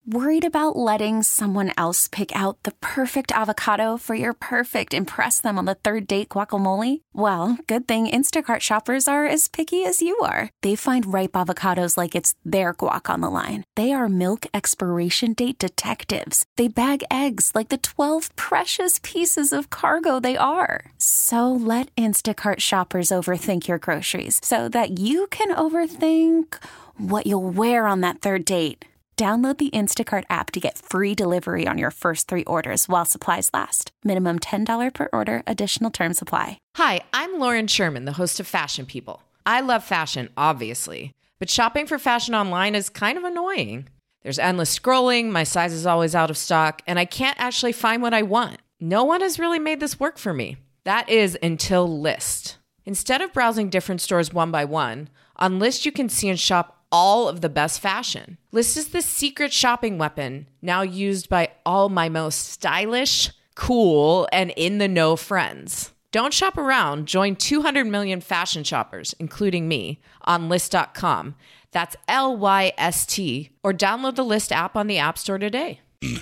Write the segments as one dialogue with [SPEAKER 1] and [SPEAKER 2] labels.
[SPEAKER 1] Worried about letting someone else pick out the perfect avocado for your perfect impress them on the third date guacamole? Well, good thing Instacart shoppers are as picky as you are. They find ripe avocados like it's their guac on the line. They are milk expiration date detectives. They bag eggs like the 12 precious pieces of cargo they are. So let Instacart shoppers overthink your groceries so that you can overthink what you'll wear on that third date. Download the Instacart app to get free delivery on your first 3 orders while supplies last. Minimum $10 per order. Additional terms apply.
[SPEAKER 2] Hi, I'm Lauren Sherman, the host of Fashion People. I love fashion, obviously, but shopping for fashion online is kind of annoying. There's endless scrolling, my size is always out of stock, and I can't actually find what I want. No one has really made this work for me. That is until Lyst. Instead of browsing different stores one by one, on Lyst you can see and shop all of the best fashion. Lyst is the secret shopping weapon now used by all my most stylish, cool, and in-the-know friends. Don't shop around. Join 200 million fashion shoppers, including me, on Lyst.com. That's Lyst, or download the Lyst app on the App Store today.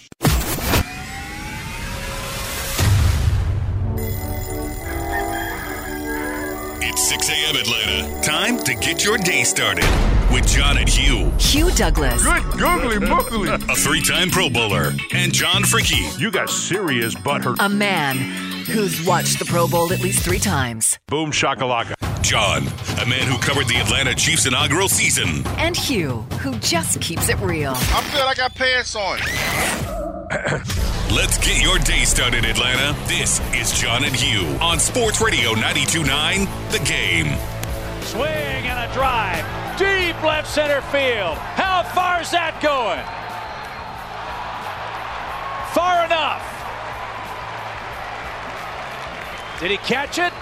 [SPEAKER 3] It's 6 a.m. Atlanta. Time to get your day started with John and Hugh.
[SPEAKER 4] Hugh Douglas.
[SPEAKER 5] Good googly moogly.
[SPEAKER 3] A 3-time Pro Bowler. And John Fricke.
[SPEAKER 5] You got serious butthurt.
[SPEAKER 4] A man who's watched the Pro Bowl at least 3 times.
[SPEAKER 5] Boom shakalaka.
[SPEAKER 3] John, a man who covered the Atlanta Chiefs' inaugural season.
[SPEAKER 4] And Hugh, who just keeps it real.
[SPEAKER 6] I'm good. I got pants on.
[SPEAKER 3] Let's get your day started, Atlanta. This is John and Hugh on Sports Radio 92.9 The Game.
[SPEAKER 7] Swing and a drive. Deep left center field. How far is that going? Far enough. Did he catch it?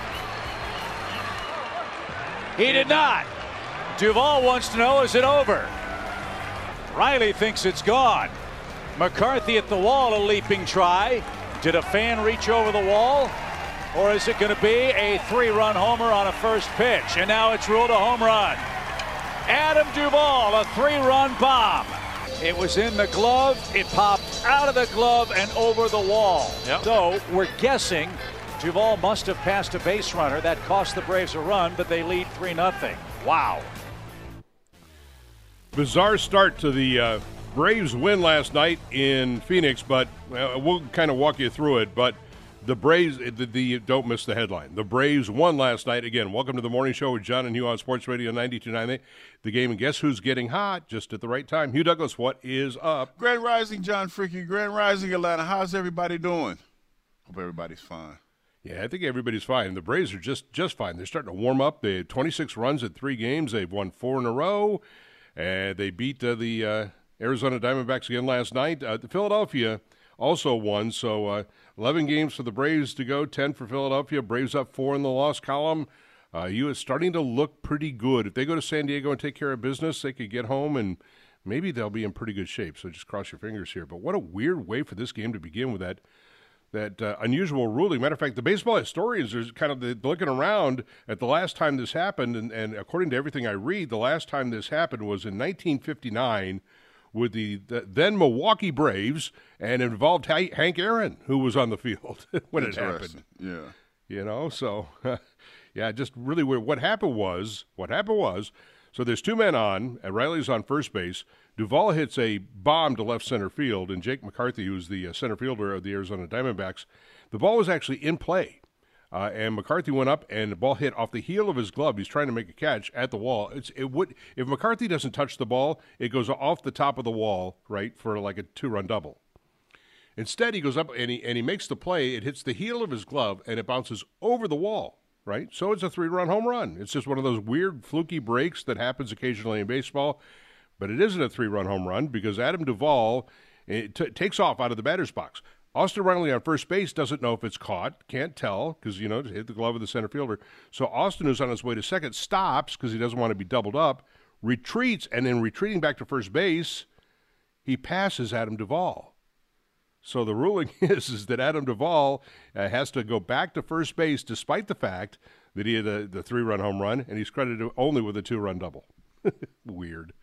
[SPEAKER 7] He did not. Duvall wants to know, is it over? Riley thinks it's gone. McCarthy at the wall, a leaping try. Did a fan reach over the wall? Or is it going to be a 3-run homer on a first pitch? And now it's ruled a home run. Adam Duvall, a 3-run bomb. It was in the glove. It popped out of the glove and over the wall. Yep. So we're guessing Duvall must have passed a base runner. That cost the Braves a run, but they lead 3-0. Wow.
[SPEAKER 5] Bizarre start to the Braves win last night in Phoenix, but we'll kind of walk you through it. But the Braves, don't miss the headline. The Braves won last night. Again, welcome to the morning show with John and Hugh on Sports Radio 92.9 The Game. And guess who's getting hot just at the right time? Hugh Douglas, what is up?
[SPEAKER 6] Grand Rising, John Fricke. Grand Rising, Atlanta. How's everybody doing? Hope everybody's fine.
[SPEAKER 5] Yeah, I think everybody's fine. The Braves are just fine. They're starting to warm up. They had 26 runs in 3 games. They've won 4 in a row. And they beat the Arizona Diamondbacks again last night. Philadelphia also won, so 11 games for the Braves to go, 10 for Philadelphia. Braves up 4 in the loss column. It's starting to look pretty good. If they go to San Diego and take care of business, they could get home, and maybe they'll be in pretty good shape. So just cross your fingers here. But what a weird way for this game to begin with that unusual ruling. Matter of fact, the baseball historians are kind of looking around at the last time this happened, and according to everything I read, the last time this happened was in 1959 with the then Milwaukee Braves, and it involved Hank Aaron, who was on the field when it happened.
[SPEAKER 6] Yeah.
[SPEAKER 5] You know, so, yeah, just really weird. What happened was, so there's 2 men on, and Riley's on first base. Duvall hits a bomb to left center field, and Jake McCarthy, who's the center fielder of the Arizona Diamondbacks, the ball was actually in play. And McCarthy went up, and the ball hit off the heel of his glove. He's trying to make a catch at the wall. If McCarthy doesn't touch the ball, it goes off the top of the wall, right, for like a 2-run double. Instead, he goes up, and he makes the play. It hits the heel of his glove, and it bounces over the wall, right? So it's a 3-run home run. It's just one of those weird, fluky breaks that happens occasionally in baseball. But it isn't a 3-run home run because Adam Duvall takes off out of the batter's box. Austin Riley on first base doesn't know if it's caught, can't tell because, it hit the glove of the center fielder. So Austin, who's on his way to second, stops because he doesn't want to be doubled up, retreats, and then retreating back to first base, he passes Adam Duvall. So the ruling is that Adam Duvall has to go back to first base despite the fact that he had the 3-run home run, and he's credited only with a 2-run double. Weird.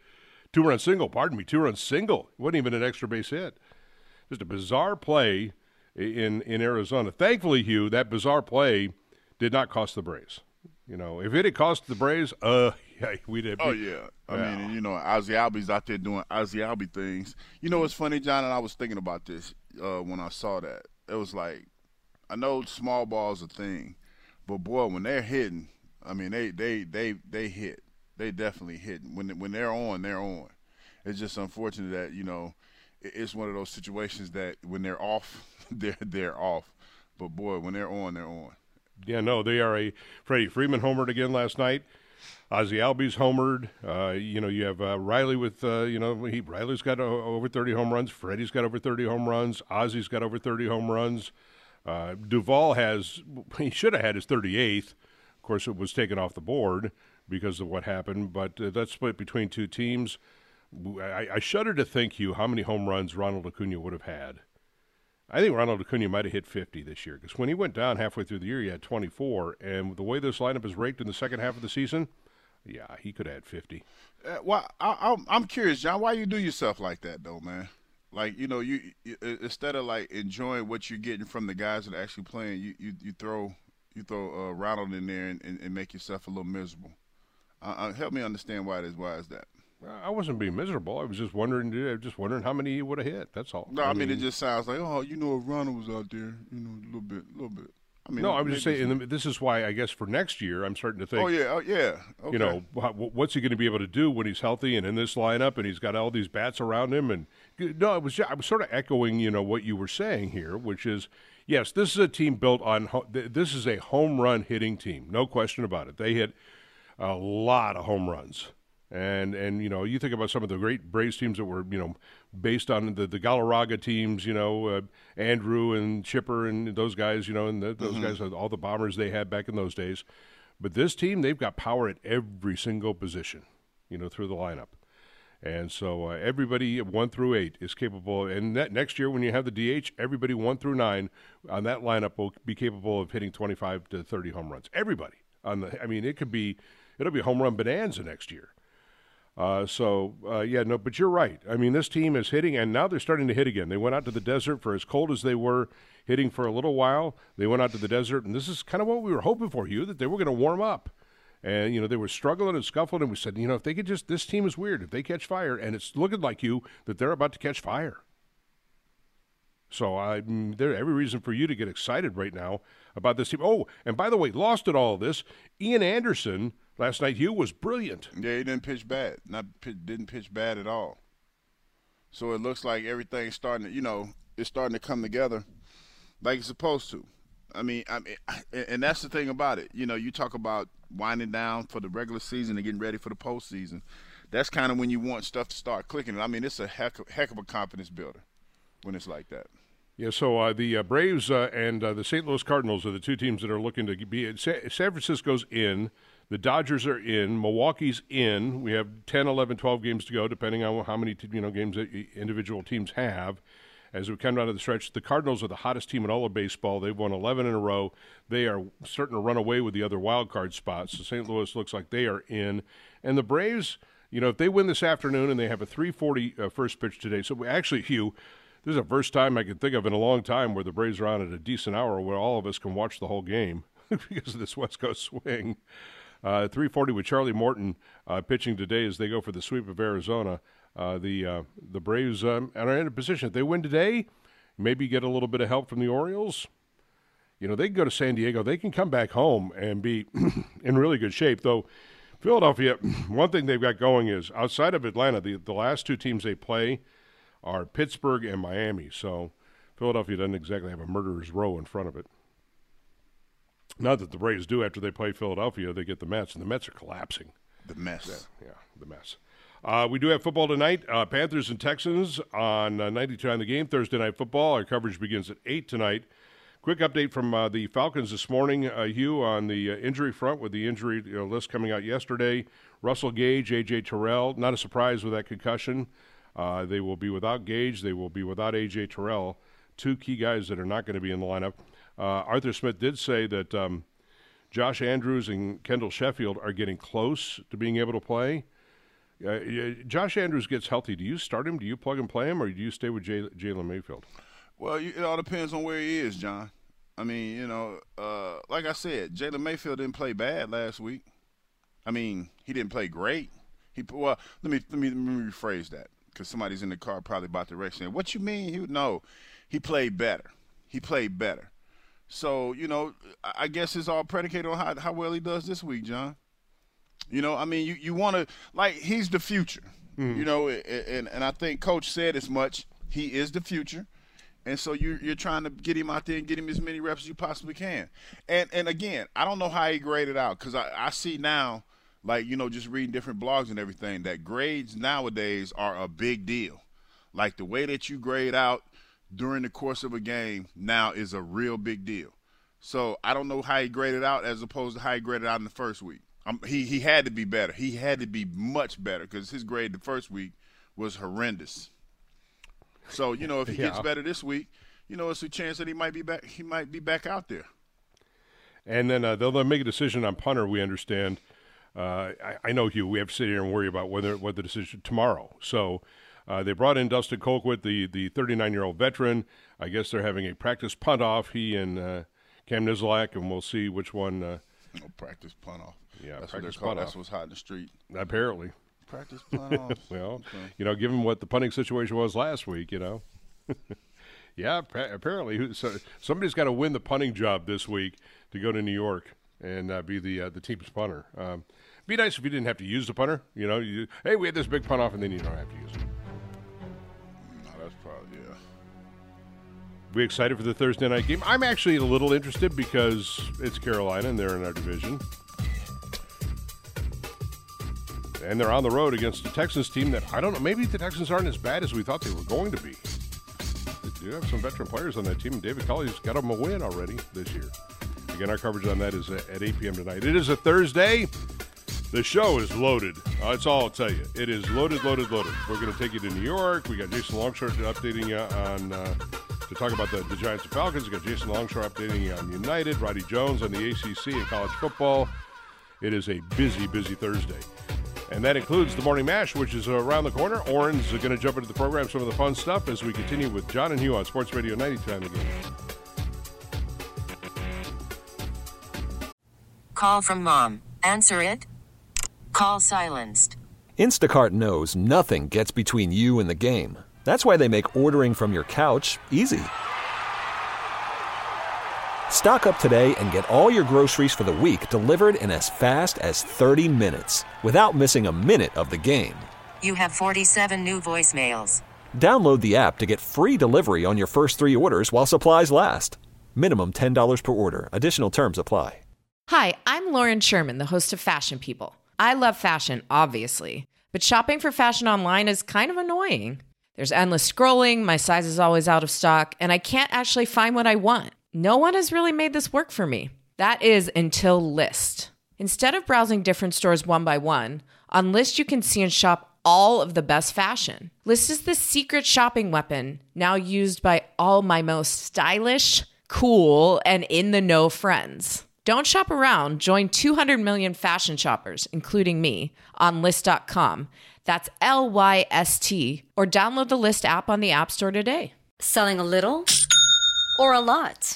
[SPEAKER 5] Two-run single. It wasn't even an extra base hit. Just a bizarre play in Arizona. Thankfully, Hugh, that bizarre play did not cost the Braves. If it had cost the Braves, we'd have.
[SPEAKER 6] Oh, yeah. I mean, Ozzie Albies out there doing Ozzie Albie things. What's funny, John, and I was thinking about this when I saw that. It was like, I know small ball's a thing, but, boy, when they're hitting, I mean, they hit. They definitely hit. When they're on, they're on. It's just unfortunate that, it's one of those situations that when they're off, they're off. But, boy, when they're on, they're on.
[SPEAKER 5] Yeah, no, they are Freddie Freeman homered again last night. Ozzie Albies homered. You have Riley with, Riley's got over 30 home runs. Freddie's got over 30 home runs. Ozzie's got over 30 home runs. Duvall he should have had his 38th. Of course, it was taken off the board because of what happened, but that's split between two teams. I shudder to think, Hugh, how many home runs Ronald Acuna would have had. I think Ronald Acuna might have hit 50 this year because when he went down halfway through the year, he had 24. And the way this lineup is raked in the second half of the season, yeah, he could have had 50.
[SPEAKER 6] I'm curious, John, why you do yourself like that, though, man? Like, you instead of, like, enjoying what you're getting from the guys that are actually playing, you throw Ronald in there and make yourself a little miserable. Help me understand why is that.
[SPEAKER 5] I wasn't being miserable. I was just wondering how many he would have hit. That's all.
[SPEAKER 6] No, I mean, it just sounds like, if Ronald was out there, a little bit. I mean,
[SPEAKER 5] no, I'm just saying, this is why I guess for next year I'm starting to think.
[SPEAKER 6] Oh yeah. Okay.
[SPEAKER 5] What's he going to be able to do when he's healthy and in this lineup and he's got all these bats around him? And no, I was sort of echoing, what you were saying here, which is, yes, this is a team built on. This is a home run hitting team, no question about it. They hit a lot of home runs. And you think about some of the great Braves teams that were, based on the Galarraga teams, Andrew and Chipper and those guys, and those guys, all the bombers they had back in those days. But this team, they've got power at every single position, through the lineup. And so everybody 1 through 8 is capable. And next year when you have the DH, everybody 1 through 9 on that lineup will be capable of hitting 25 to 30 home runs. Everybody. It'll be home run bonanza next year. But you're right. I mean, this team is hitting, and now they're starting to hit again. They went out to the desert for as cold as they were hitting for a little while. They went out to the desert, and this is kind of what we were hoping for, Hugh, that they were going to warm up. And, they were struggling and scuffling, and we said, if they could this team is weird. If they catch fire, and it's looking like, Hugh, that they're about to catch fire. So there's every reason for you to get excited right now about this team. Oh, and by the way, lost in all of this, Ian Anderson last night, Hugh, was brilliant.
[SPEAKER 6] Yeah, he didn't pitch bad. Didn't pitch bad at all. So it looks like everything's starting to, it's starting to come together like it's supposed to. I mean, and that's the thing about it. You talk about winding down for the regular season and getting ready for the postseason. That's kind of when you want stuff to start clicking. I mean, it's a heck of a confidence builder when it's like that.
[SPEAKER 5] Yeah, so the Braves and the St. Louis Cardinals are the two teams that are looking to be – San Francisco's in. The Dodgers are in. Milwaukee's in. We have 10, 11, 12 games to go, depending on how many games that individual teams have. As we come down to the stretch, the Cardinals are the hottest team in all of baseball. They've won 11 in a row. They are starting to run away with the other wild card spots. So St. Louis looks like they are in. And the Braves, if they win this afternoon and they have a 3:40 first pitch today. So actually, Hugh, this is the first time I can think of in a long time where the Braves are on at a decent hour where all of us can watch the whole game because of this West Coast swing. 3:40 with Charlie Morton pitching today as they go for the sweep of Arizona. The Braves are in a position. If they win today, maybe get a little bit of help from the Orioles. They can go to San Diego. They can come back home and be in really good shape. Though Philadelphia, one thing they've got going is outside of Atlanta, the last two teams they play are Pittsburgh and Miami. So Philadelphia doesn't exactly have a murderer's row in front of it. Not that the Braves do after they play Philadelphia. They get the Mets, and the Mets are collapsing.
[SPEAKER 6] The mess.
[SPEAKER 5] Yeah, the mess. We do have football tonight. Panthers and Texans on 92.9 The Game. Thursday Night Football. Our coverage begins at 8 tonight. Quick update from the Falcons this morning, Hugh, on the injury front with the injury list coming out yesterday. Russell Gage, A.J. Terrell. Not a surprise with that concussion. They will be without Gage. They will be without A.J. Terrell, two key guys that are not going to be in the lineup. Arthur Smith did say that Josh Andrews and Kendall Sheffield are getting close to being able to play. Josh Andrews gets healthy. Do you start him? Do you plug and play him, or do you stay with Jalen Mayfield?
[SPEAKER 6] Well, it all depends on where he is, John. I mean, like I said, Jalen Mayfield didn't play bad last week. I mean, he didn't play great. Let me rephrase that, because somebody's in the car probably about to wreck saying, "What you mean?" No, he played better. He played better. So, I guess it's all predicated on how well he does this week, John. I mean, you want to – like, he's the future, and I think Coach said as much. He is the future. And so you're trying to get him out there and get him as many reps as you possibly can. And again, I don't know how he graded out, because I see now – like, just reading different blogs and everything, that grades nowadays are a big deal. Like, the way that you grade out during the course of a game now is a real big deal. So I don't know how he graded out as opposed to how he graded out in the first week. He had to be better. He had to be much better, because his grade the first week was horrendous. So, if he gets better this week, it's a chance that he might be back. He might be back out there.
[SPEAKER 5] And then they'll make a decision on punter, we understand. I know, Hugh, we have to sit here and worry about what the decision tomorrow. So they brought in Dustin Colquitt, the 39-year-old veteran. I guess they're having a practice punt off, he and Cam Niziolek, and we'll see which one.
[SPEAKER 6] Practice punt off.
[SPEAKER 5] Yeah,
[SPEAKER 6] that's
[SPEAKER 5] practice
[SPEAKER 6] what
[SPEAKER 5] punt off.
[SPEAKER 6] That's what's hot in the street.
[SPEAKER 5] Apparently.
[SPEAKER 6] Practice punt off.
[SPEAKER 5] Well,
[SPEAKER 6] okay.
[SPEAKER 5] Given what the punting situation was last week, Yeah, apparently. So somebody's got to win the punting job this week to go to New York and be the team's punter. Be nice if you didn't have to use the punter. Hey, we had this big punt off, and then you don't have to use it.
[SPEAKER 6] No, that's probably, yeah.
[SPEAKER 5] We excited for the Thursday night game? I'm actually a little interested because it's Carolina, and they're in our division. And they're on the road against the Texans team that, I don't know, maybe the Texans aren't as bad as we thought they were going to be. They do have some veteran players on that team, and David Culley's got them a win already this year. Again, our coverage on that is at 8 p.m. tonight. It is a Thursday. The show is loaded. That's all I'll tell you. It is loaded, loaded, loaded. We're going to take you to New York. We got Jason Longshore updating you on to talk about the Giants and Falcons. We got Jason Longshore updating you on United. Roddy Jones on the ACC and college football. It is a busy, busy Thursday. And that includes the Morning Mash, which is around the corner. Oren's going to jump into the program, some of the fun stuff, as we continue with John and Hugh on Sports Radio 92.9 The Game.
[SPEAKER 8] Call from mom. Answer it. Call silenced.
[SPEAKER 9] Instacart knows nothing gets between you and the game. That's why they make ordering from your couch easy. Stock up today and get all your groceries for the week delivered in as fast as 30 minutes without missing a minute of the game.
[SPEAKER 8] You have 47 new voicemails.
[SPEAKER 9] Download the app to get free delivery on your first 3 orders while supplies last. Minimum $10 per order. Additional terms apply.
[SPEAKER 2] Hi, I'm Lauren Sherman, the host of Fashion People. I love fashion, obviously, but shopping for fashion online is kind of annoying. There's endless scrolling, my size is always out of stock, and I can't actually find what I want. No one has really made this work for me. That is until Lyst. Instead of browsing different stores one by one, on Lyst you can see and shop all of the best fashion. Lyst is the secret shopping weapon, now used by all my most stylish, cool, and in-the-know friends. Don't shop around. Join 200 million fashion shoppers, including me, on Lyst.com. That's Lyst, or download the Lyst app on the App Store today.
[SPEAKER 10] Selling a little or a lot?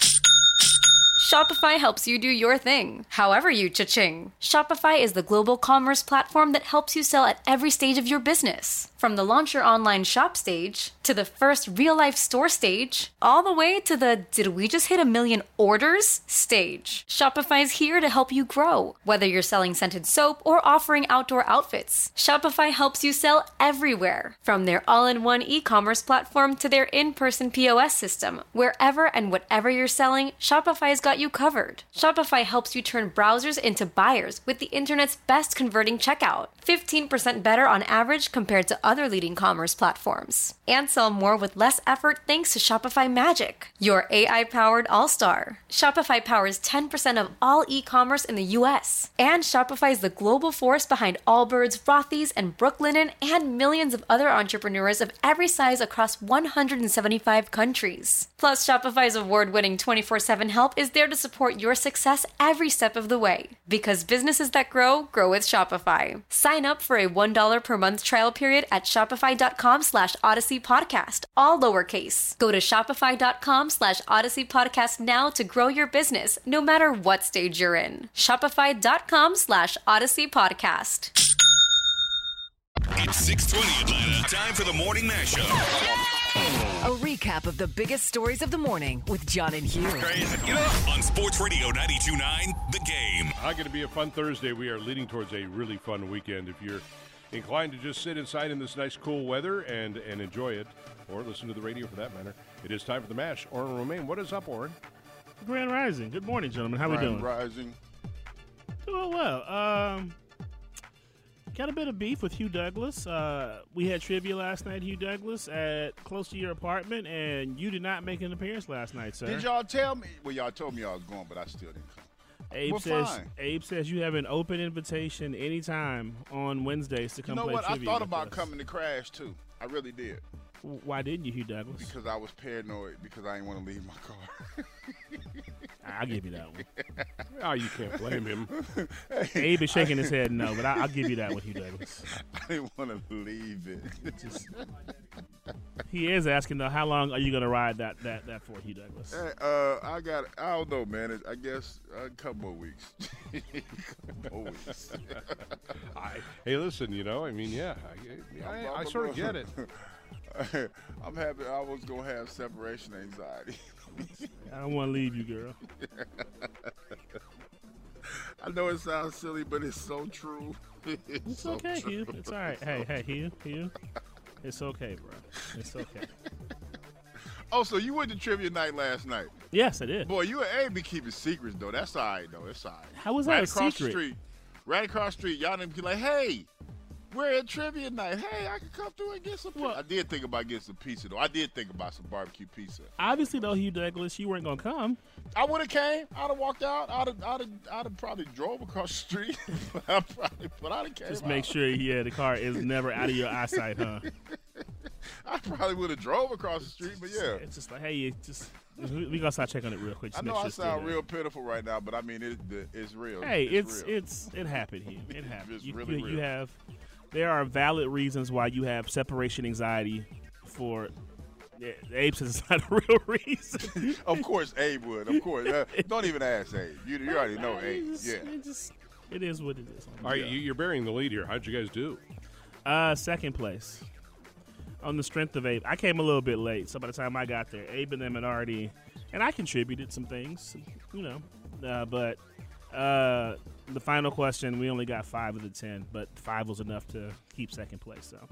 [SPEAKER 10] Shopify helps you do your thing, however you cha-ching. Shopify is the global commerce platform that helps you sell at every stage of your business. From the launch your online shop stage, to the first real-life store stage, all the way to the did we just hit 1 million orders stage. Shopify's here to help you grow. Whether you're selling scented soap or offering outdoor outfits, Shopify helps you sell everywhere. From their all-in-one e-commerce platform to their in-person POS system, wherever and whatever you're selling, Shopify's got you covered. Shopify helps you turn browsers into buyers with the internet's best converting checkout. 15% better on average compared to other leading commerce platforms. And sell more with less effort thanks to Shopify Magic, your AI-powered all-star. Shopify powers 10% of all e-commerce in the US. And Shopify is the global force behind Allbirds, Rothy's, and Brooklinen, and millions of other entrepreneurs of every size across 175 countries. Plus, Shopify's award-winning 24/7 help is there to support your success every step of the way. Because businesses that grow, grow with Shopify. Sign Sign up for a $1 per month trial period at shopify.com/Odyssey Podcast, all lowercase. Go to shopify.com/Odyssey Podcast now to grow your business, no matter what stage you're in. Shopify.com/Odyssey Podcast.
[SPEAKER 3] It's 6:20 Atlanta. Time for the morning mashup.
[SPEAKER 4] A recap of the biggest stories of the morning with John and Hugh.
[SPEAKER 3] Crazy. Get up on Sports Radio 92.9 The Game.
[SPEAKER 5] Going to be a fun Thursday. We are leading towards a really fun weekend. If you're inclined to just sit inside in this nice cool weather and enjoy it, or listen to the radio for that matter, it is time for the MASH. Oren Romaine, what is up, Oren?
[SPEAKER 11] Grand Rising. Good morning, gentlemen. How we doing?
[SPEAKER 6] Rising.
[SPEAKER 11] Doing well. Got a bit of beef with Hugh Douglas. We had trivia last night, Hugh Douglas, at close to your apartment, and you did not make an appearance last night, sir.
[SPEAKER 6] Did y'all tell me? Well, y'all told me I was going, but I still didn't come.
[SPEAKER 11] Abe says you have an open invitation anytime on Wednesdays to come play trivia.
[SPEAKER 6] You know what? I thought about coming to Crash, too. I really did.
[SPEAKER 11] Why didn't you, Hugh Douglas?
[SPEAKER 6] Because I was paranoid, because I didn't want to leave my car.
[SPEAKER 11] I'll give you that one.
[SPEAKER 5] Oh, you can't blame him.
[SPEAKER 11] Abe is shaking his head no, but I'll give you that one, Hugh Douglas.
[SPEAKER 6] I didn't want to leave it.
[SPEAKER 11] He is asking, though, how long are you going to ride that for, Hugh Douglas?
[SPEAKER 6] I don't know, man. I guess a couple more weeks.
[SPEAKER 5] Hey, listen, I sort of get it.
[SPEAKER 6] I'm happy I was going to have separation anxiety.
[SPEAKER 11] I don't want to leave you, girl.
[SPEAKER 6] I know it sounds silly, but it's so true.
[SPEAKER 11] It's so okay, true. Hugh. It's all right. Hey, Hugh. It's okay, bro. It's okay.
[SPEAKER 6] Oh, so you went to trivia night last night?
[SPEAKER 11] Yes, I did.
[SPEAKER 6] Boy, you ain't be keeping secrets, though. That's all right, though. It's all right.
[SPEAKER 11] How was that a secret?
[SPEAKER 6] Right across the street, y'all didn't be like, hey, we're at trivia night. Hey, I can come through and get some pizza. I did think about getting some pizza, though. I did think about some barbecue pizza.
[SPEAKER 11] Obviously, though, Hugh Douglas, you weren't going to come.
[SPEAKER 6] I would have came. I'd have walked out. I'd have probably drove across the street. But I'd have came.
[SPEAKER 11] Just make sure, the car is never out of your eyesight, huh?
[SPEAKER 6] I probably would have drove across the street, but yeah.
[SPEAKER 11] It's just like, hey, we going to start checking on it real quick.
[SPEAKER 6] I know I sound real pitiful right now, but I mean, it's real.
[SPEAKER 11] Hey,
[SPEAKER 6] it
[SPEAKER 11] happened, Hugh. It happened.
[SPEAKER 6] It's really real.
[SPEAKER 11] There are valid reasons why you have separation anxiety for Abe says it's not a real reason.
[SPEAKER 6] Of course Abe would. Of course. Don't even ask Abe. You already know Abe.
[SPEAKER 11] It is what it is.
[SPEAKER 5] All right, you're bearing the lead here. How'd you guys do?
[SPEAKER 11] Second place. On the strength of Abe. I came a little bit late, so by the time I got there, Abe and them had already, and I contributed some things, but the final question, we only got 5 of the 10, but 5 was enough to keep second place. So,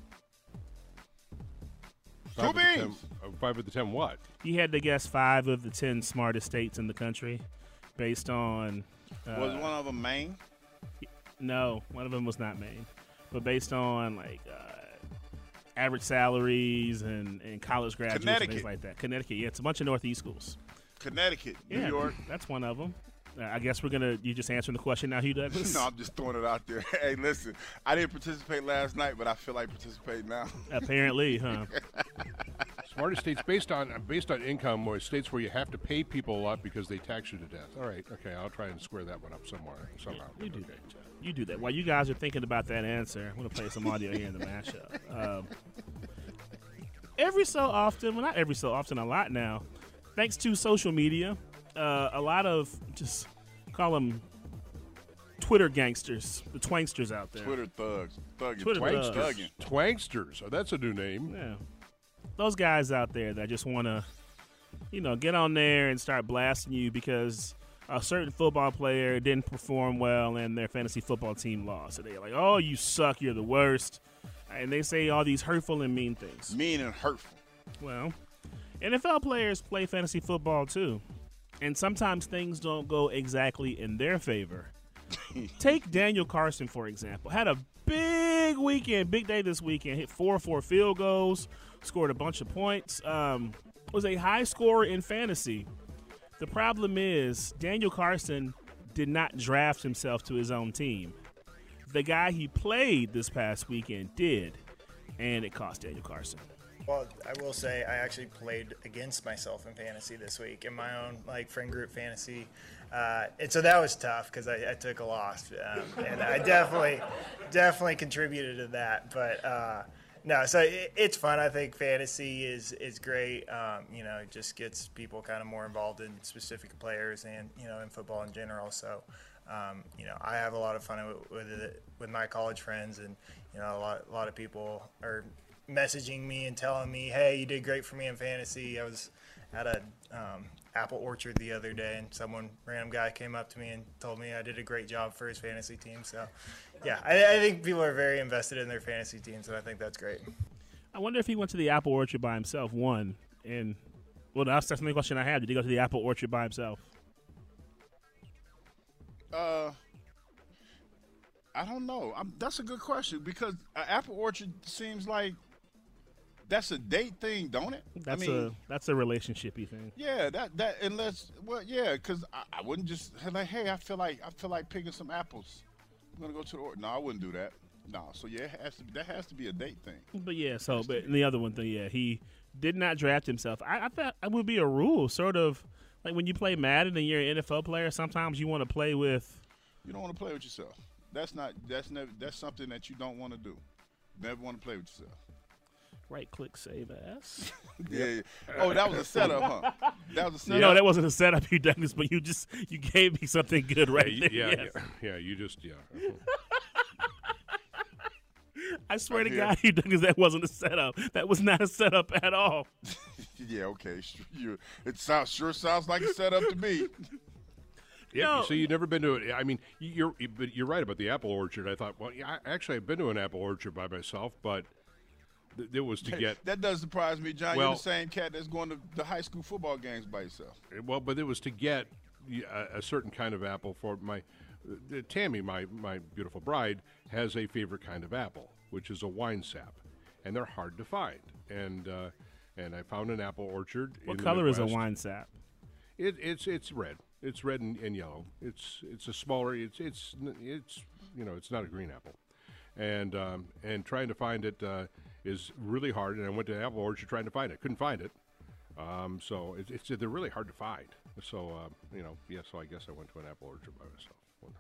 [SPEAKER 5] 5 of the 10 what?
[SPEAKER 11] You had to guess 5 of the 10 smartest states in the country based on.
[SPEAKER 6] Was one of them Maine?
[SPEAKER 11] No, one of them was not Maine, but based on average salaries and college graduates and things like that. Connecticut, yeah, it's a bunch of Northeast schools.
[SPEAKER 6] Connecticut, New York.
[SPEAKER 11] That's one of them. I guess you just answering the question now, Hugh Douglas?
[SPEAKER 6] No, I'm just throwing it out there. Hey, listen, I didn't participate last night, but I feel like participating now.
[SPEAKER 11] Apparently, huh?
[SPEAKER 5] Smartest states based on income, or states where you have to pay people a lot because they tax you to death. All right, okay, I'll try and square that one up somehow.
[SPEAKER 11] You do that. You do that. While you guys are thinking about that answer, I'm going to play some audio here in the mashup. Every so often, well, not every so often, a lot now, thanks to social media, a lot of, just call them Twitter gangsters, the twanksters out there.
[SPEAKER 6] Twitter thugs.
[SPEAKER 5] Twanksters. Oh, that's a new name.
[SPEAKER 11] Yeah. Those guys out there that just want to, get on there and start blasting you because a certain football player didn't perform well and their fantasy football team lost. So they're like, oh, you suck, you're the worst. And they say all these hurtful and mean things.
[SPEAKER 6] Mean and hurtful.
[SPEAKER 11] Well, NFL players play fantasy football too. And sometimes things don't go exactly in their favor. Take Daniel Carlson, for example. Had a big weekend, big day this weekend. Hit 4 field goals, scored a bunch of points. Was a high scorer in fantasy. The problem is Daniel Carlson did not draft himself to his own team. The guy he played this past weekend did, and it cost Daniel Carlson.
[SPEAKER 12] Well, I will say I actually played against myself in fantasy this week in my own friend group fantasy, and so that was tough because I took a loss, and I definitely contributed to that. But no, so it's fun. I think fantasy is great. It just gets people kind of more involved in specific players and in football in general. So. I have a lot of fun with it with my college friends, and a lot of people are messaging me and telling me, "Hey, you did great for me in fantasy." I was at a apple orchard the other day, and random guy came up to me and told me I did a great job for his fantasy team. So, yeah, I think people are very invested in their fantasy teams, and I think that's great.
[SPEAKER 11] I wonder if he went to the apple orchard by himself. That's the only question I had. Did he go to the apple orchard by himself?
[SPEAKER 6] I don't know. That's a good question because apple orchard seems like that's a date thing, don't it?
[SPEAKER 11] That's a relationshipy thing.
[SPEAKER 6] Yeah, because I wouldn't just like, hey, I feel like picking some apples. I'm gonna go to the orchard. No, I wouldn't do that. No, so yeah, that has to be a date thing.
[SPEAKER 11] But yeah, the other one thing, yeah, he did not draft himself. I thought it would be a rule, sort of. Like when you play Madden and you're an NFL player, sometimes you want to play with.
[SPEAKER 6] You don't want to play with yourself. That's something that you don't want to do. Never want to play with yourself.
[SPEAKER 11] Right click, save as.
[SPEAKER 6] Yeah. Oh, that was a setup, huh? That was a setup.
[SPEAKER 11] No, that wasn't a setup, you Douglas. But you gave me something good right there.
[SPEAKER 6] Yeah.
[SPEAKER 5] You just.
[SPEAKER 11] I swear to God, you Douglas, that wasn't a setup. That was not a setup at all.
[SPEAKER 6] Yeah, okay. It sure sounds like a setup to me.
[SPEAKER 5] Yeah, so you've never been to it. I mean, you're right about the apple orchard. I thought, well, yeah, actually, I've been to an apple orchard by myself, but it was to get.
[SPEAKER 6] That does surprise me, John. You're the same cat that's going to the high school football games by yourself.
[SPEAKER 5] Well, but it was to get a certain kind of apple for Tammy, my beautiful bride, has a favorite kind of apple, which is a wine sap, and they're hard to find. And I found an apple orchard.
[SPEAKER 11] What color is a wine sap?
[SPEAKER 5] It's red. It's red and yellow. It's a smaller. It's not a green apple, and trying to find it is really hard. And I went to an apple orchard trying to find it. Couldn't find it. So they're really hard to find. So so I guess I went to an apple orchard by myself one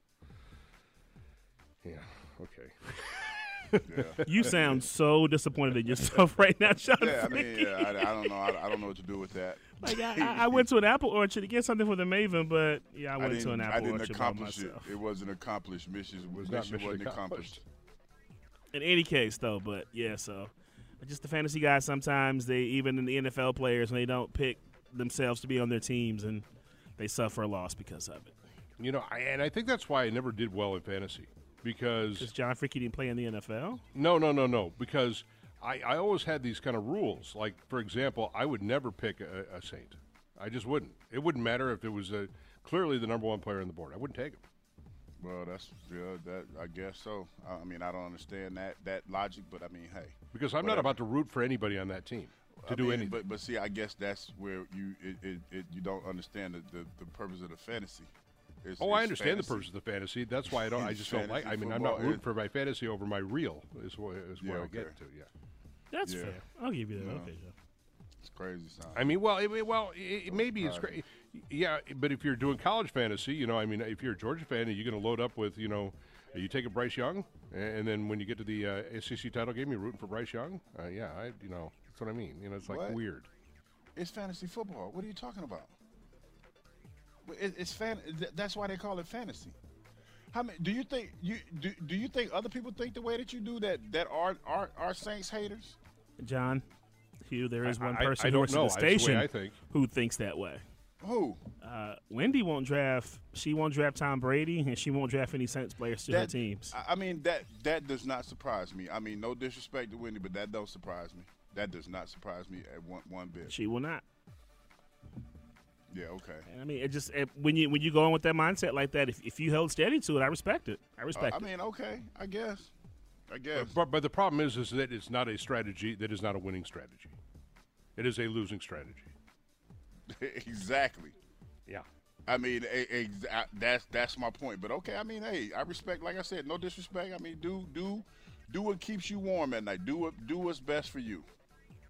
[SPEAKER 5] time. Yeah. Okay.
[SPEAKER 6] Yeah.
[SPEAKER 11] You sound so disappointed in yourself right now, Sean.
[SPEAKER 6] Yeah, I mean, I don't know. I don't know what to do with that.
[SPEAKER 11] Like I went to an apple orchard to get something for the Maven, but I went to an apple orchard by
[SPEAKER 6] accomplish
[SPEAKER 11] myself.
[SPEAKER 6] It wasn't accomplished. Mission wasn't accomplished.
[SPEAKER 11] In any case, though, but yeah, so just the fantasy guys. Sometimes even in the NFL players, they don't pick themselves to be on their teams, and they suffer a loss because of it.
[SPEAKER 5] And I think that's why I never did well in fantasy. Because
[SPEAKER 11] John Freaky didn't play in the NFL?
[SPEAKER 5] No. Because I always had these kind of rules. Like, for example, I would never pick a Saint. I just wouldn't. It wouldn't matter if it was clearly the number one player on the board. I wouldn't take him.
[SPEAKER 6] Well, that I guess so. I mean, I don't understand that logic, but I mean, hey.
[SPEAKER 5] Because I'm not about to root for anybody on that team to do anything.
[SPEAKER 6] But see, I guess that's where you don't understand the purpose of the fantasy.
[SPEAKER 5] I understand the purpose of the fantasy. That's why I don't. I just don't like. I mean, I'm not rooting for my fantasy over my real. Is what I get to. Yeah,
[SPEAKER 11] that's fair. I'll give you that. Okay, Joe.
[SPEAKER 6] It's crazy. Sound.
[SPEAKER 5] I mean, maybe it's great. Yeah, but if you're doing college fantasy, I mean, if you're a Georgia fan, are you going to load up with, you take a Bryce Young, and then when you get to the SEC title game, you're rooting for Bryce Young? That's what I mean. It's like weird.
[SPEAKER 6] It's fantasy football. What are you talking about? It's that's why they call it fantasy. How many do you think do you think other people think the way that you do that are Saints haters?
[SPEAKER 11] John, there is one person who works at the station who thinks that way.
[SPEAKER 6] Who?
[SPEAKER 11] Wendy won't draft. She won't draft Tom Brady, and she won't draft any Saints players to her teams.
[SPEAKER 6] I mean that does not surprise me. I mean, no disrespect to Wendy, but that don't surprise me. That does not surprise me at one bit.
[SPEAKER 11] She will not.
[SPEAKER 6] Yeah, okay.
[SPEAKER 11] And I mean, when you go in with that mindset like that, if you held steady to it, I respect it. I
[SPEAKER 6] mean, okay, I guess.
[SPEAKER 5] But the problem is that it's not a strategy. That is not a winning strategy. It is a losing strategy.
[SPEAKER 6] Exactly.
[SPEAKER 5] Yeah.
[SPEAKER 6] I mean, that's my point. But okay, I mean, hey, I respect. Like I said, no disrespect. I mean, do what keeps you warm at night. Do what's best for you.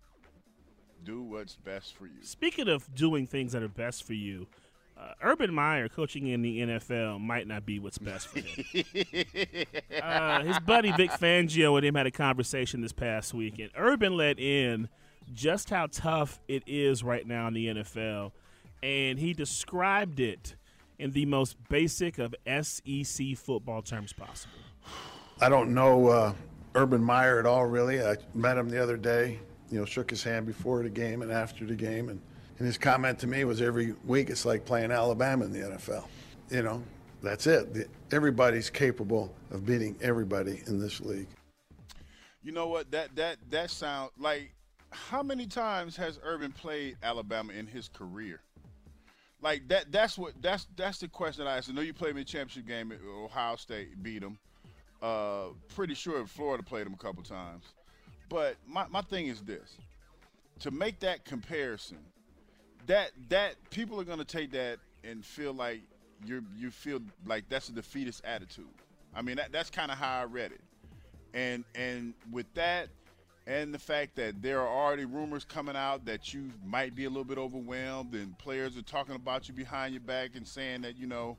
[SPEAKER 6] Do what's best for you.
[SPEAKER 11] Speaking of doing things that are best for you, Urban Meyer coaching in the NFL might not be what's best for him. His buddy Vic Fangio and him had a conversation this past week, and Urban let in just how tough it is right now in the NFL, and he described it in the most basic of SEC football terms possible.
[SPEAKER 13] I don't know Urban Meyer at all, really. I met him the other day, shook his hand before the game and after the game, and his comment to me was every week it's like playing Alabama in the NFL. That's it. Everybody's capable of beating everybody in this league.
[SPEAKER 6] You know what? That sounds like, how many times has Urban played Alabama in his career? Like that's the question that I asked. I know you played him in the championship game at Ohio State, beat him. Pretty sure Florida played him a couple times. But my thing is this. To make that comparison, that people are going to take that and feel like you feel like that's a defeatist attitude. I mean, that's kind of how I read it. And with that and the fact that there are already rumors coming out that you might be a little bit overwhelmed and players are talking about you behind your back and saying that, your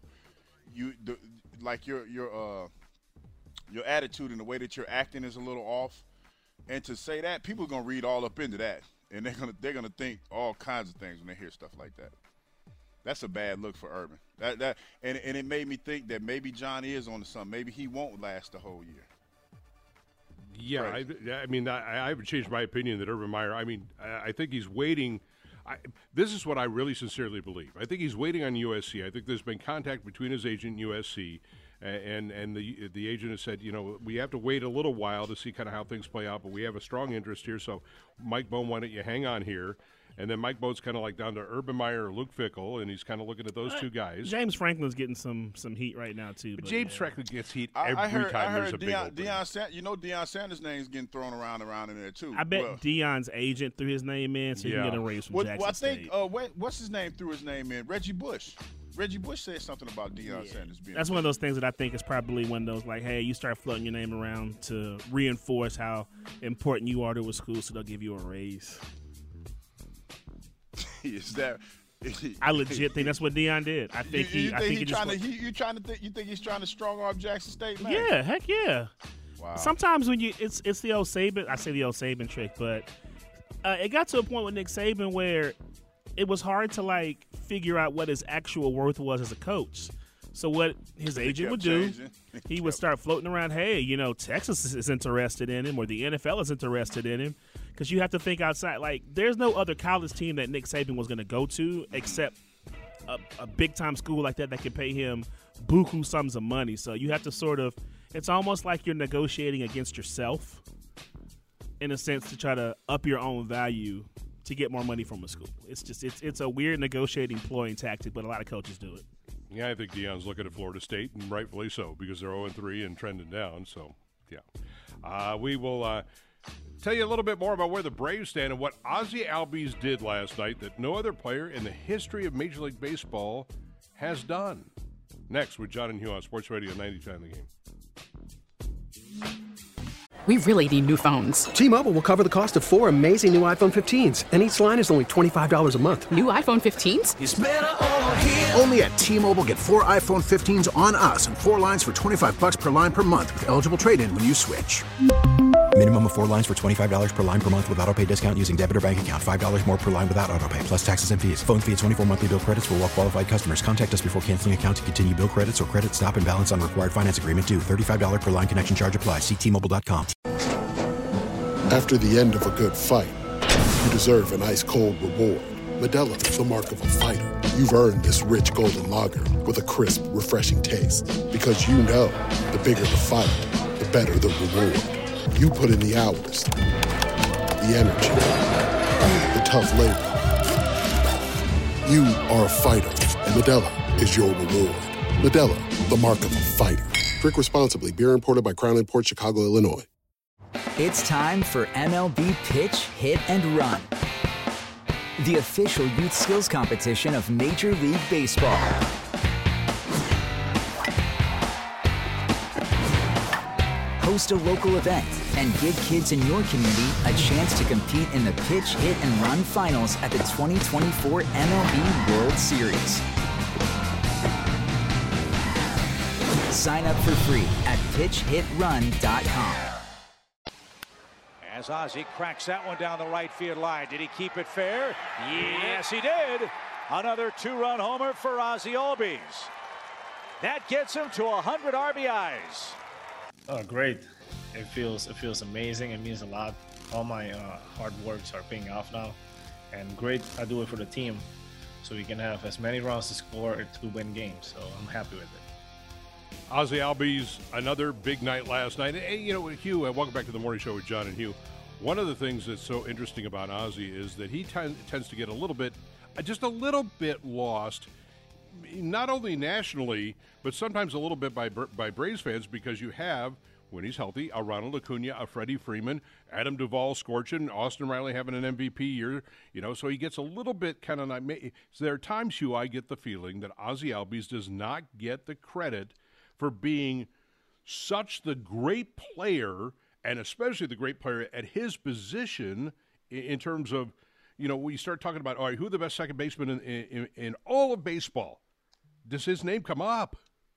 [SPEAKER 6] attitude and the way that you're acting is a little off. And to say that, people are going to read all up into that. And they're gonna think all kinds of things when they hear stuff like that. That's a bad look for Urban. And it made me think that maybe John is on to something. Maybe he won't last the whole year.
[SPEAKER 5] Yeah, I haven't changed my opinion that Urban Meyer. I think he's waiting. This is what I really sincerely believe. I think he's waiting on USC. I think there's been contact between his agent and USC. And the agent has said, we have to wait a little while to see kind of how things play out, but we have a strong interest here. So, Mike Bohn, why don't you hang on here? And then Mike Bohn's kind of like down to Urban Meyer or Luke Fickell, and he's kind of looking at those two guys.
[SPEAKER 11] James Franklin's getting some heat right now too.
[SPEAKER 5] But James Franklin gets heat every time there's a big opening.
[SPEAKER 6] Deion Sanders' name's getting thrown around in there too.
[SPEAKER 11] I bet Deion's agent threw his name in, so he can get a raise from Jackson State.
[SPEAKER 6] What's his name threw his name in? Reggie Bush. Reggie Bush said something about Deion Sanders being.
[SPEAKER 11] That's one of those things that I think is probably one of those like, hey, you start floating your name around to reinforce how important you are to a school, so they'll give you a raise.
[SPEAKER 6] Is that?
[SPEAKER 11] I legit think that's what Deion did. I think
[SPEAKER 6] you think he's trying to strong arm Jackson State, man?
[SPEAKER 11] Yeah, heck yeah.
[SPEAKER 6] Wow.
[SPEAKER 11] Sometimes when it's the old Saban, I say the old Saban trick, but it got to a point with Nick Saban where it was hard to figure out what his actual worth was as a coach. So what his agent would do, he would start floating around, hey, Texas is interested in him or the NFL is interested in him, because you have to think outside. There's no other college team that Nick Saban was going to go to except a big-time school like that can pay him buku sums of money. So you have to it's almost like you're negotiating against yourself in a sense to try to up your own value to get more money from a school. It's a weird negotiating ploy and tactic, but a lot of coaches do it.
[SPEAKER 5] Yeah, I think Deion's looking at Florida State, and rightfully so, because they're 0-3 and trending down. So, yeah. We will tell you a little bit more about where the Braves stand and what Ozzie Albies did last night that no other player in the history of Major League Baseball has done. Next with John and Hugh on Sports Radio 92.9 The Game.
[SPEAKER 14] We really need new phones.
[SPEAKER 15] T-Mobile will cover the cost of 4 amazing new iPhone 15s, and each line is only $25 a month.
[SPEAKER 14] New iPhone 15s?
[SPEAKER 16] It's better over here. Only at T-Mobile, get 4 iPhone 15s on us and 4 lines for $25 per line per month with eligible trade-in when you switch.
[SPEAKER 17] Minimum of 4 lines for $25 per line per month with auto-pay discount using debit or bank account. $5 more per line without auto-pay, plus taxes and fees. Phone fee at 24 monthly bill credits for well-qualified customers. Contact us before canceling account to continue bill credits or credit stop and balance on required finance agreement due. $35 per line connection charge applies. See T-Mobile.com.
[SPEAKER 18] After the end of a good fight, you deserve an ice-cold reward. Modelo is the mark of a fighter. You've earned this rich golden lager with a crisp, refreshing taste. Because you know, the bigger the fight, the better the reward. You put in the hours, the energy, the tough labor. You are a fighter, and Modelo is your reward. Modelo, the mark of a fighter. Drink responsibly. Beer imported by Crown Imports, Chicago, Illinois.
[SPEAKER 19] It's time for MLB Pitch, Hit, and Run, the official youth skills competition of Major League Baseball. Host a local event and give kids in your community a chance to compete in the Pitch, Hit, and Run Finals at the 2024 MLB World Series. Sign up for free at pitchhitrun.com.
[SPEAKER 7] As Ozzie cracks that one down the right field line. Did he keep it fair? Yes, he did. Another 2-run homer for Ozzie Albies. That gets him to 100 RBIs.
[SPEAKER 20] Oh, great. It feels amazing. It means a lot. All my hard works are paying off now. And great, I do it for the team. So we can have as many runs to score to win games. So I'm happy with it.
[SPEAKER 5] Ozzie Albies, another big night last night. And, you know, Hugh, welcome back to the Morning Show with John and Hugh. One of the things that's so interesting about Ozzie is that he tends to get just a little bit lost, not only nationally, but sometimes a little bit by Braves fans, because you have, when he's healthy, a Ronald Acuna, a Freddie Freeman, Adam Duvall scorching, Austin Riley having an MVP year, you know, so he gets a little bit kind of not. So there are times, Hugh, I get the feeling that Ozzie Albies does not get the credit for being such the great player, and especially the great player at his position in terms of, you know, when you start talking about, all right, who the best second baseman in all of baseball, does his name come up?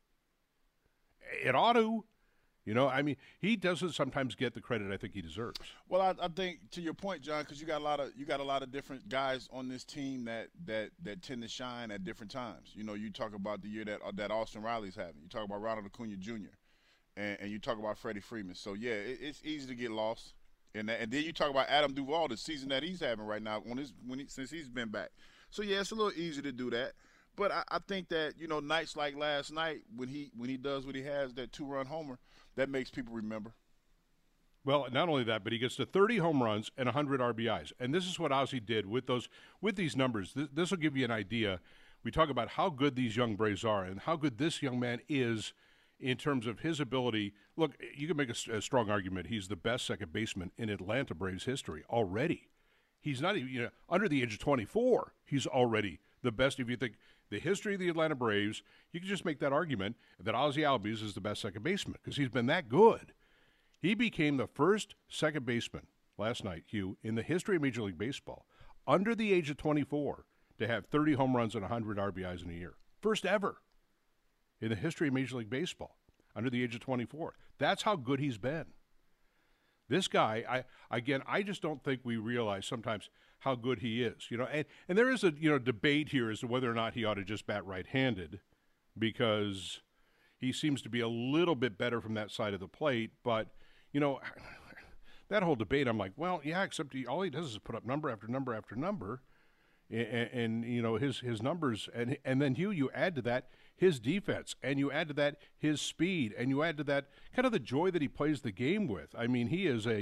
[SPEAKER 5] It ought to. You know, I mean, he doesn't sometimes get the credit I think he deserves.
[SPEAKER 6] Well, I think to your point, John, because you got a lot of different guys on this team that tend to shine at different times. You know, you talk about the year that Austin Riley's having. You talk about Ronald Acuna Jr. and you talk about Freddie Freeman. So yeah, it's easy to get lost. And then you talk about Adam Duvall, the season that he's having right now since he's been back. So yeah, it's a little easy to do that. But I think that, you know, nights like last night when he does what he has, that 2-run homer, that makes people remember.
[SPEAKER 5] Well, not only that, but he gets to 30 home runs and 100 RBIs. And this is what Ozzie did with these numbers. This will give you an idea. We talk about how good these young Braves are and how good this young man is in terms of his ability. Look, you can make a strong argument. He's the best second baseman in Atlanta Braves history already. He's not even, you know, under the age of 24. He's already the best. If you think the history of the Atlanta Braves, you can just make that argument that Ozzie Albies is the best second baseman because he's been that good. He became the first second baseman last night, Hugh, in the history of Major League Baseball, under the age of 24, to have 30 home runs and 100 RBIs in a year. First ever in the history of Major League Baseball, under the age of 24. That's how good he's been. This guy, I just don't think we realize sometimes how good he is. You know, and there is a debate here as to whether or not he ought to just bat right-handed, because he seems to be a little bit better from that side of the plate. But you know, that whole debate, I'm like, well, yeah, except all he does is put up number after number after number, and you know his numbers, and then you add to that his defense, and you add to that his speed, and you add to that kind of the joy that he plays the game with. I mean, he is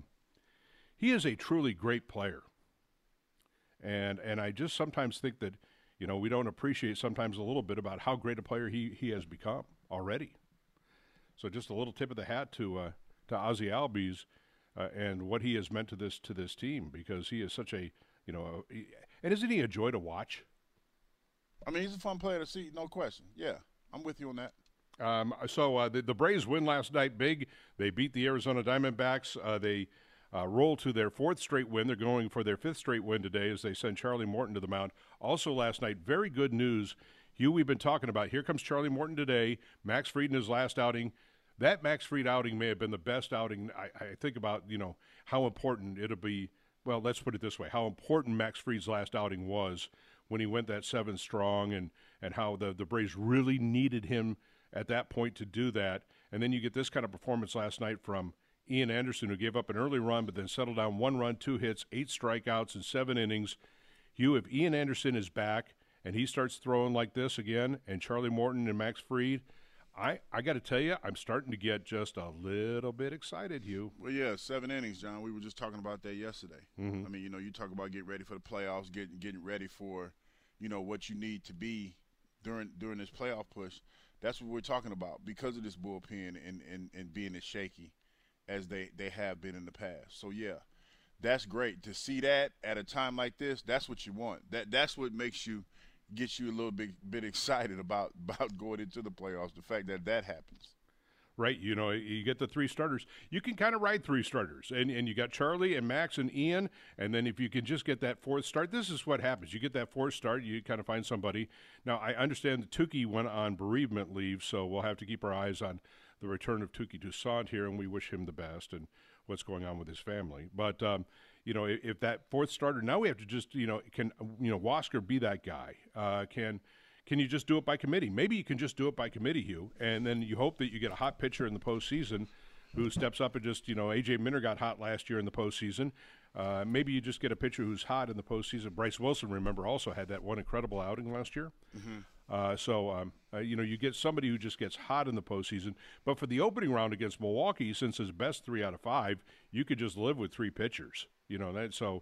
[SPEAKER 5] a truly great player. And I just sometimes think that, you know, we don't appreciate sometimes a little bit about how great a player he has become already. So just a little tip of the hat to Ozzie Albies and what he has meant to this team, because he is such a, you know, and isn't he a joy to watch?
[SPEAKER 6] I mean, he's a fun player to see, no question. Yeah, I'm with you on that.
[SPEAKER 5] So the Braves win last night big. They beat the Arizona Diamondbacks. They roll to their 4th straight win. They're going for their 5th straight win today as they send Charlie Morton to the mound. Also last night, very good news. Hugh, we've been talking about, here comes Charlie Morton today. Max Fried in his last outing. That Max Fried outing may have been the best outing. I think about, you know, how important it'll be. Well, let's put it this way, how important Max Fried's last outing was when he went that 7 strong, and how the Braves really needed him at that point to do that. And then you get this kind of performance last night from Ian Anderson, who gave up an early run but then settled down 1 run, 2 hits, 8 strikeouts in 7 innings. Hugh, if Ian Anderson is back and he starts throwing like this again, and Charlie Morton and Max Fried, I got to tell you, I'm starting to get just a little bit excited, Hugh.
[SPEAKER 6] Well, yeah, 7 innings, John. We were just talking about that yesterday.
[SPEAKER 5] Mm-hmm.
[SPEAKER 6] I mean, you know, you talk about getting ready for the playoffs, getting ready for, you know, what you need to be during this playoff push. That's what we're talking about because of this bullpen and being as shaky as they have been in the past. So, yeah, that's great. To see that at a time like this, that's what you want. That's what gets you a little bit excited about going into the playoffs, the fact that happens.
[SPEAKER 5] right? You know, you get the 3 starters. You can kind of ride 3 starters. And you got Charlie and Max and Ian. And then if you can just get that 4th start, this is what happens. You get that 4th start, you kind of find somebody. Now, I understand that Tukey went on bereavement leave, so we'll have to keep our eyes on the return of Tukey Toussaint here, and we wish him the best and what's going on with his family. But, you know, if that 4th starter, now we have to just, you know, can, you know, Wasker be that guy? Can you just do it by committee? Maybe you can just do it by committee, Hugh, and then you hope that you get a hot pitcher in the postseason who steps up and just, you know, A.J. Minter got hot last year in the postseason. Maybe you just get a pitcher who's hot in the postseason. Bryce Wilson, remember, also had that one incredible outing last year. Mm-hmm. You know, you get somebody who just gets hot in the postseason. But for the opening round against Milwaukee, since it's best 3 out of 5, you could just live with 3 pitchers. You know, so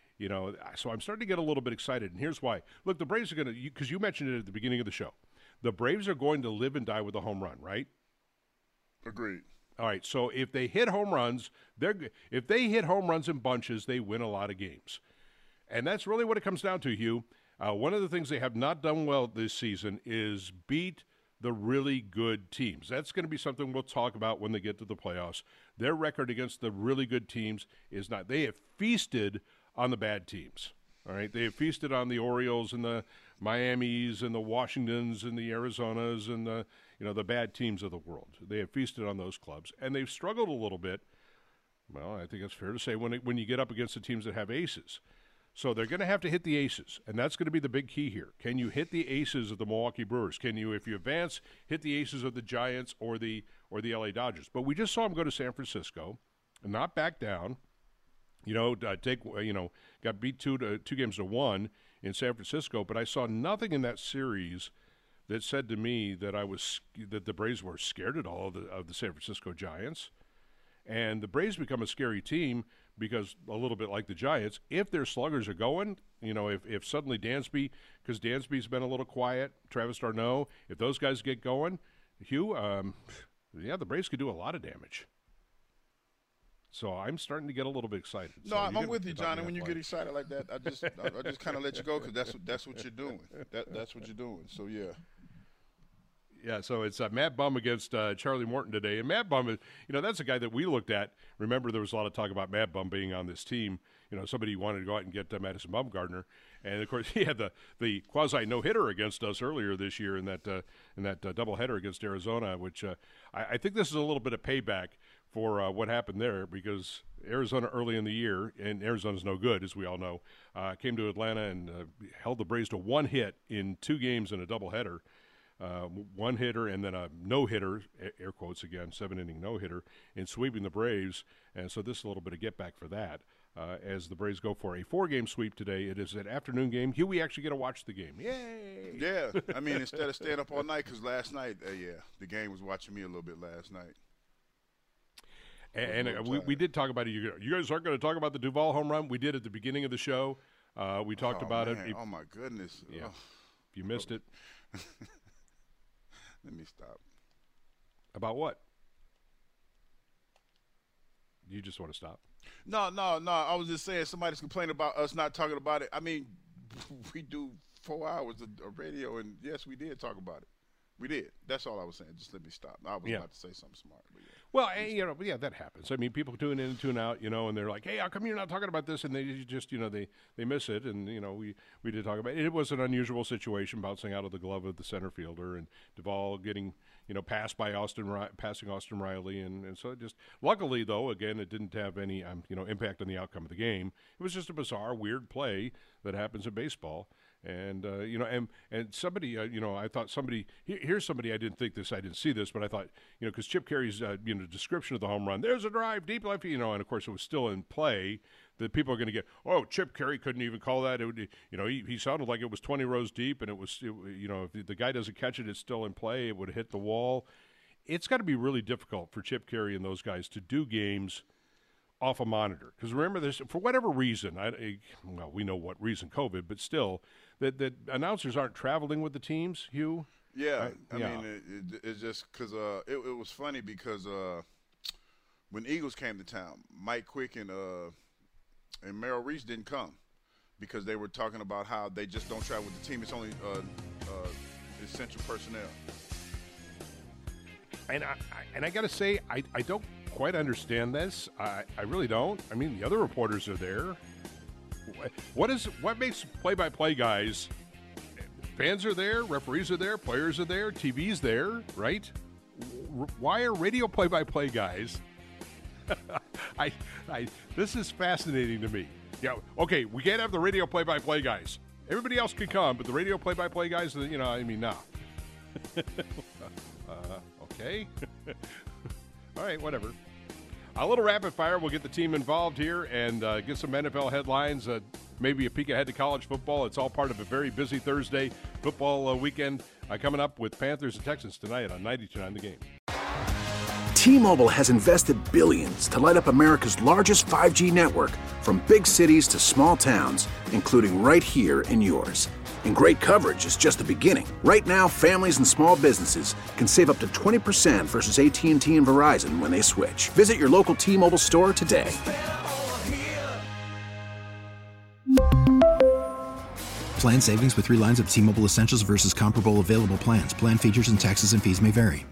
[SPEAKER 5] I'm starting to get a little bit excited, and here's why. Look, the Braves are going to, because you mentioned it at the beginning of the show, the Braves are going to live and die with a home run, right?
[SPEAKER 6] Agreed.
[SPEAKER 5] All right, so if they hit home runs, if they hit home runs in bunches, they win a lot of games. And that's really what it comes down to, Hugh. One of the things they have not done well this season is beat the really good teams. That's going to be something we'll talk about when they get to the playoffs. Their record against the really good teams is not. They have feasted on the bad teams. All right, they have feasted on the Orioles and the Miamis and the Washingtons and the Arizonas and the, you know, the bad teams of the world. They have feasted on those clubs, and they've struggled a little bit. Well, I think it's fair to say when you get up against the teams that have aces. So they're going to have to hit the aces, and that's going to be the big key here. Can you hit the aces of the Milwaukee Brewers? Can you, if you advance, hit the aces of the Giants or the LA Dodgers? But we just saw them go to San Francisco and not back down. You know, got beat 2 games to 1 in San Francisco, but I saw nothing in that series that said to me that that the Braves were scared at all of the San Francisco Giants. And the Braves become a scary team because, a little bit like the Giants, if their sluggers are going, you know, if suddenly Dansby, because Dansby's been a little quiet, Travis d'Arnaud, if those guys get going, Hugh, the Braves could do a lot of damage. So I'm starting to get a little bit excited.
[SPEAKER 6] No,
[SPEAKER 5] so
[SPEAKER 6] I'm with you, Johnny. When you get excited like that, I just kind of let you go because that's what you're doing. That's what you're doing. So yeah.
[SPEAKER 5] Yeah, so it's Matt Bum against Charlie Morton today. And Matt Bum, that's a guy that we looked at. Remember, there was a lot of talk about Matt Bum being on this team. You know, somebody wanted to go out and get Madison Bumgarner. And, of course, he had the quasi no-hitter against us earlier this year in that doubleheader against Arizona, which I think this is a little bit of payback for what happened there because Arizona early in the year, and Arizona's no good, as we all know, came to Atlanta and held the Braves to one hit in 2 games in a doubleheader. One hitter and then a no-hitter, air quotes again, 7-inning no-hitter, in sweeping the Braves. And so this is a little bit of get-back for that. As the Braves go for a 4-game sweep today, it is an afternoon game. Here we actually get to watch the game. Yay!
[SPEAKER 6] Yeah, I mean, instead of staying up all night, because last night, the game was watching me a little bit last night.
[SPEAKER 5] And we did talk about it. You guys aren't going to talk about the Duvall home run? We did at the beginning of the show. We talked about it.
[SPEAKER 6] Oh, my goodness.
[SPEAKER 5] Yeah. Oh. If you missed it.
[SPEAKER 6] Let me stop.
[SPEAKER 5] About what? You just want to stop?
[SPEAKER 6] No. I was just saying somebody's complaining about us not talking about it. I mean, we do 4 hours of radio, and yes, we did talk about it. We did. That's all I was saying. Just let me stop. I was about to say something smart. But yeah.
[SPEAKER 5] Well, that happens. I mean, people tune in and tune out, and they're like, hey, how come you're not talking about this? And they just, they miss it. And, we did talk about it. It was an unusual situation bouncing out of the glove of the center fielder and Duvall getting, passed by passing Austin Riley. And so it just, luckily, though, again, it didn't have any, impact on the outcome of the game. It was just a bizarre, weird play that happens in baseball. And, and somebody, I thought here's somebody, I didn't see this, but I thought, because Chip Cary's, description of the home run, there's a drive, deep left, and of course it was still in play, that people are going to get, Chip Cary couldn't even call that. It would, he sounded like it was 20 rows deep, and if the guy doesn't catch it, it's still in play, it would hit the wall. It's got to be really difficult for Chip Cary and those guys to do games off a monitor. Because remember, this for whatever reason, we know what reason, COVID, but still, that announcers aren't traveling with the teams, Hugh.
[SPEAKER 6] Yeah, I mean, it's just because it was funny because when Eagles came to town, Mike Quick and Merrill Reese didn't come because they were talking about how they just don't travel with the team. It's only essential personnel.
[SPEAKER 5] I got to say, I don't quite understand this. I really don't. I mean, the other reporters are there. What makes play-by-play guys? Fans are there, referees are there, players are there, TV's there, right? Why are radio play-by-play guys? This is fascinating to me. Yeah, okay, we can't have the radio play-by-play guys. Everybody else can come, but the radio play-by-play guys, no. Okay. All right, whatever. A little rapid fire. We'll get the team involved here and get some NFL headlines, maybe a peek ahead to college football. It's all part of a very busy Thursday football weekend coming up with Panthers and Texans tonight on 92.9 The Game.
[SPEAKER 16] T-Mobile has invested billions to light up America's largest 5G network, from big cities to small towns, including right here in yours. And great coverage is just the beginning. Right now, families and small businesses can save up to 20% versus AT&T and Verizon when they switch. Visit your local T-Mobile store today.
[SPEAKER 17] Plan savings with 3 lines of T-Mobile Essentials versus comparable available plans. Plan features and taxes and fees may vary.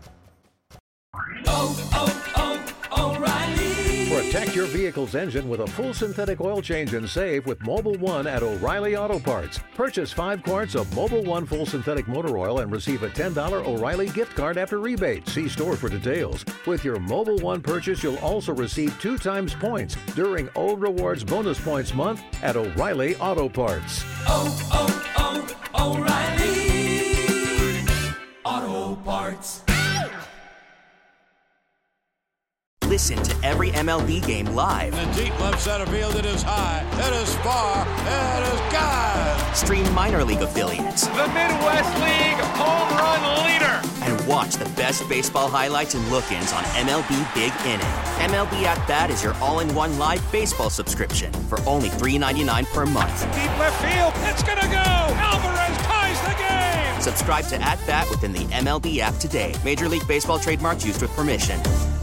[SPEAKER 21] Protect your vehicle's engine with a full synthetic oil change and save with Mobil 1 at O'Reilly Auto Parts. Purchase 5 quarts of Mobil 1 full synthetic motor oil and receive a $10 O'Reilly gift card after rebate. See store for details. With your Mobil 1 purchase, you'll also receive 2 times points during O Rewards Bonus Points Month at O'Reilly Auto Parts.
[SPEAKER 22] O'Reilly Auto Parts.
[SPEAKER 23] Listen to every MLB game live.
[SPEAKER 7] In the deep left center field, it is high, it is far, it is gone.
[SPEAKER 23] Stream minor league affiliates.
[SPEAKER 22] The Midwest League home run leader.
[SPEAKER 23] And watch the best baseball highlights and look-ins on MLB Big Inning. MLB At Bat is your all-in-one live baseball subscription for only $3.99 per month.
[SPEAKER 22] Deep left field, it's gonna go. Alvarez ties the game.
[SPEAKER 23] Subscribe to At Bat within the MLB app today. Major League Baseball trademarks used with permission.